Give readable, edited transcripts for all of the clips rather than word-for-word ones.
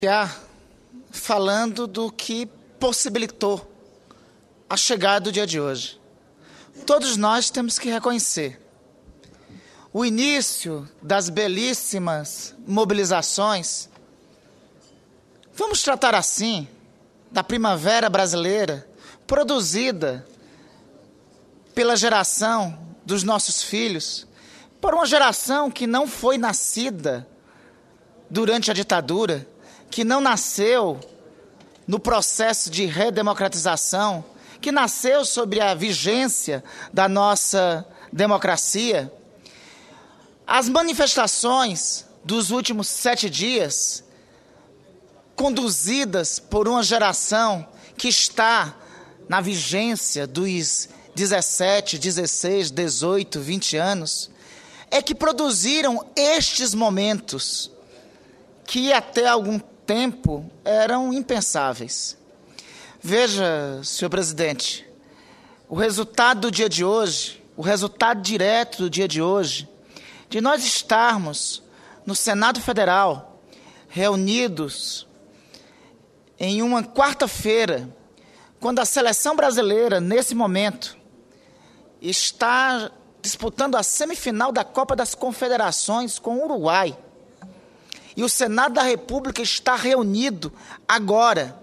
Falando do que possibilitou a chegada do dia de hoje. Todos nós temos que reconhecer o início das belíssimas mobilizações, vamos tratar assim, da primavera brasileira, produzida pela geração dos nossos filhos, por uma geração que não foi nascida durante a ditadura, que não nasceu no processo de redemocratização, que nasceu sob a vigência da nossa democracia. As manifestações dos últimos 7 dias, conduzidas por uma geração que está na vigência dos 17, 16, 18, 20 anos, é que produziram estes momentos que até algum tempo eram impensáveis. Veja, senhor presidente, o resultado do dia de hoje, o resultado direto do dia de hoje, de nós estarmos no Senado Federal, reunidos em uma quarta-feira, quando a seleção brasileira, nesse momento, está disputando a semifinal da Copa das Confederações com o Uruguai. E o Senado da República está reunido agora,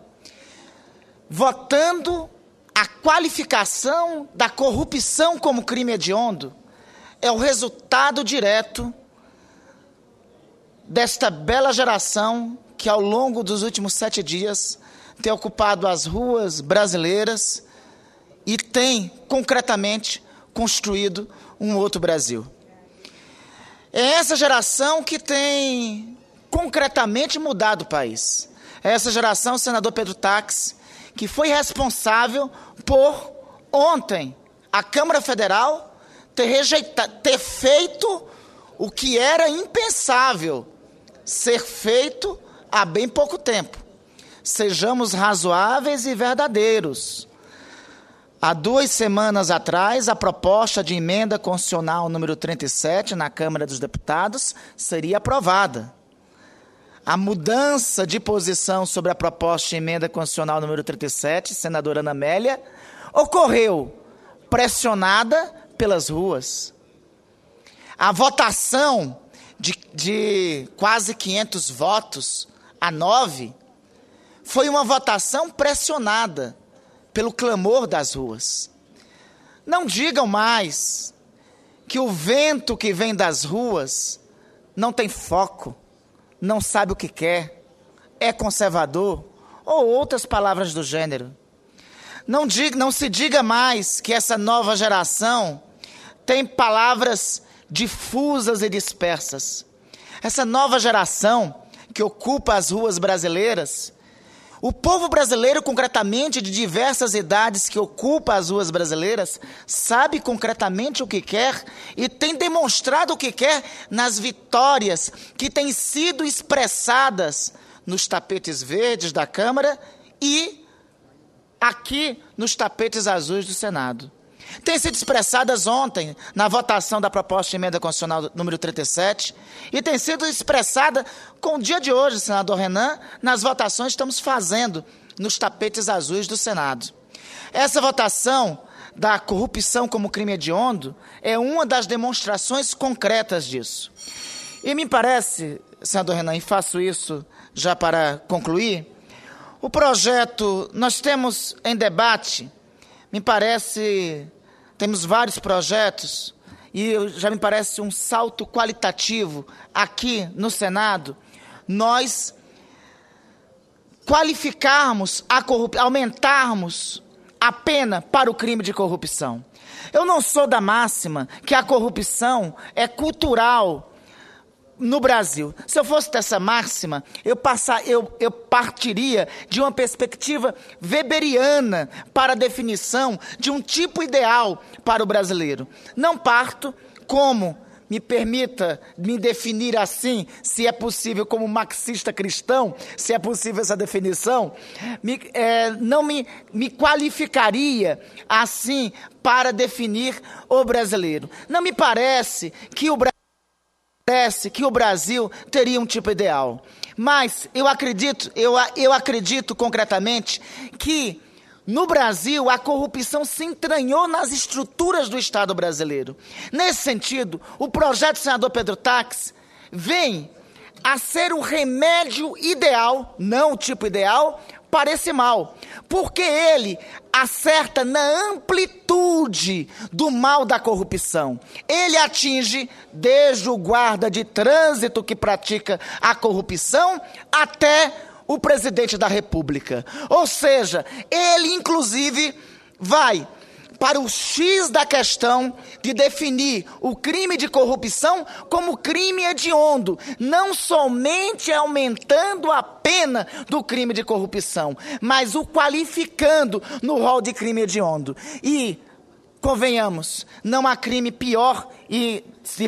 votando a qualificação da corrupção como crime hediondo. É o resultado direto desta bela geração que, ao longo dos últimos 7 dias, tem ocupado as ruas brasileiras e tem, concretamente, construído um outro Brasil. É essa geração que tem concretamente mudado o país. É essa geração, senador Pedro Taques, que foi responsável por, ontem, a Câmara Federal ter feito o que era impensável ser feito há bem pouco tempo. Sejamos razoáveis e verdadeiros. Há 2 semanas atrás, a proposta de emenda constitucional número 37 na Câmara dos Deputados seria aprovada. A mudança de posição sobre a proposta de emenda constitucional número 37, senadora Ana Amélia, ocorreu pressionada pelas ruas. A votação de quase 500 votos a 9 foi uma votação pressionada pelo clamor das ruas. Não digam mais que o vento que vem das ruas não tem foco, não sabe o que quer, é conservador, ou outras palavras do gênero. Não se diga mais que essa nova geração tem palavras difusas e dispersas. Essa nova geração que ocupa as ruas brasileiras, o povo brasileiro, concretamente, de diversas idades que ocupa as ruas brasileiras, sabe concretamente o que quer e tem demonstrado o que quer nas vitórias que têm sido expressadas nos tapetes verdes da Câmara e aqui nos tapetes azuis do Senado. Têm sido expressadas ontem na votação da proposta de emenda constitucional número 37 e tem sido expressada com o dia de hoje, senador Renan, nas votações que estamos fazendo nos tapetes azuis do Senado. Essa votação da corrupção como crime hediondo é uma das demonstrações concretas disso. E me parece, senador Renan, e faço isso já para concluir, o projeto, nós temos em debate, me parece, temos vários projetos, e já me parece um salto qualitativo aqui no Senado, nós qualificarmos a corrupção, aumentarmos a pena para o crime de corrupção. Eu não sou da máxima que a corrupção é cultural no Brasil. Se eu fosse dessa máxima, eu partiria de uma perspectiva weberiana para a definição de um tipo ideal para o brasileiro. Não parto como, me permita me definir assim, se é possível como marxista cristão, se é possível essa definição, não me qualificaria assim para definir o brasileiro. Não me parece que o Brasil teria um tipo ideal. Mas eu acredito concretamente que no Brasil, a corrupção se entranhou nas estruturas do Estado brasileiro. Nesse sentido, o projeto do senador Pedro Taques vem a ser o remédio ideal, não o tipo ideal, para esse mal. Porque ele acerta na amplitude do mal da corrupção. Ele atinge desde o guarda de trânsito que pratica a corrupção até o presidente da República. Ou seja, ele inclusive vai para o X da questão de definir o crime de corrupção como crime hediondo, não somente aumentando a pena do crime de corrupção, mas o qualificando no rol de crime hediondo. E, convenhamos, não há crime pior e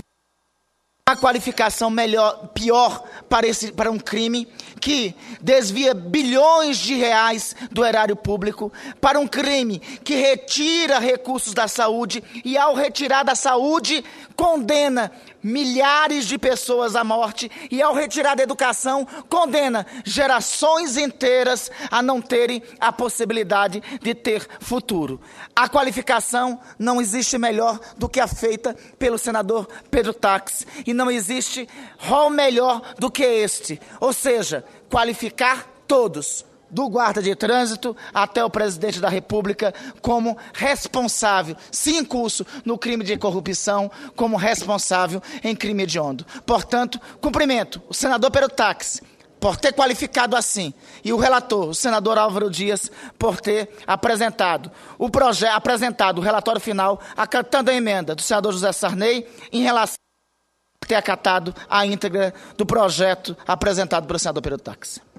a qualificação pior para um crime que desvia bilhões de reais do erário público, para um crime que retira recursos da saúde e, ao retirar da saúde, condena milhares de pessoas à morte e, ao retirar da educação, condena gerações inteiras a não terem a possibilidade de ter futuro. A qualificação não existe melhor do que a feita pelo senador Pedro Taques, e não existe rol melhor do que este, ou seja, qualificar todos, do guarda de trânsito até o presidente da República, como responsável, se incurso no crime de corrupção, como responsável em crime hediondo. Portanto, cumprimento o senador Pedro Taques por ter qualificado assim, e o relator, o senador Álvaro Dias, por ter apresentado o relatório final, acatando a emenda do senador José Sarney em relação a ter acatado a íntegra do projeto apresentado pelo senador Pedro Taques.